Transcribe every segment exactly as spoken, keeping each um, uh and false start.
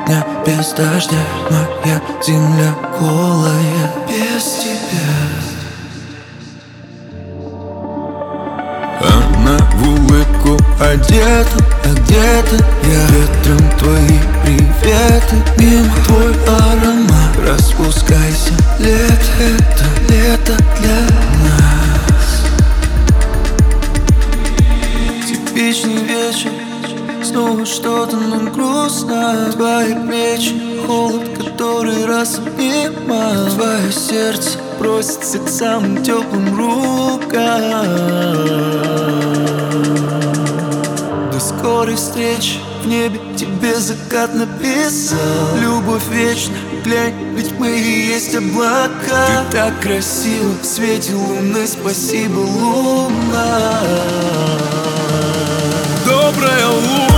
дня без дождя, моя земля голая без тебя. Она в улыбку одета, а где-то я ветром твои приветы. Мимо твой аромат, распускайся, лето, это лето для нас. Типичный вечер, снова что-то нам грустно. Твои плечи, холод, который раз обнимал. Твое сердце просится к самым теплым рукам. До скорой встречи, в небе тебе закат написал. Любовь вечна, глянь, ведь мы и есть облака. Ты так красива в свете луны, спасибо, луна. Добрая луна,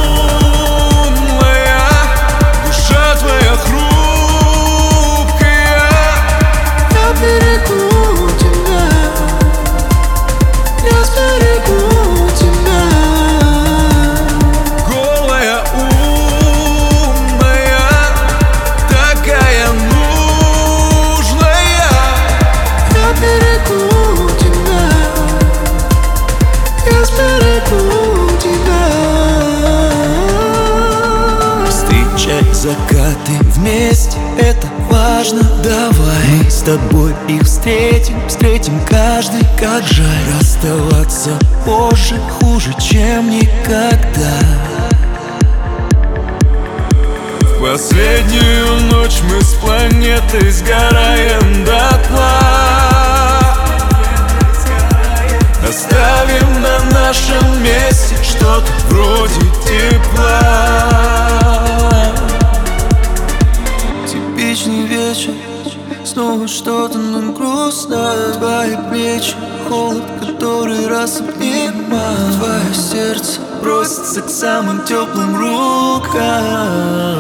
берегу тебя, я сберегу тебя. Голая, умная, такая нужная. Я берегу тебя, я сберегу тебя. Встречай закаты вместе, это важно. Давай мы с тобой их встретим, встретим каждый, как жаль. Расставаться позже хуже, чем никогда. В последнюю ночь мы с планетой сгораем дотла. Оставим на нашем месте что-то вроде тепла. Типичный вечер, снова что-то нам грустно. Твои плечи, холод, который раз обнимал. Твое сердце просится к самым теплым рукам.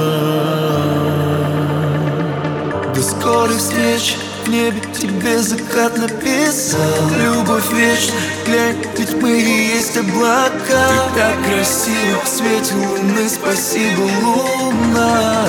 До скорой встречи, в небе тебе закат написал. Любовь вечна, глянь, ведь мы и есть облака. Ты так красива в свете луны, спасибо, луна.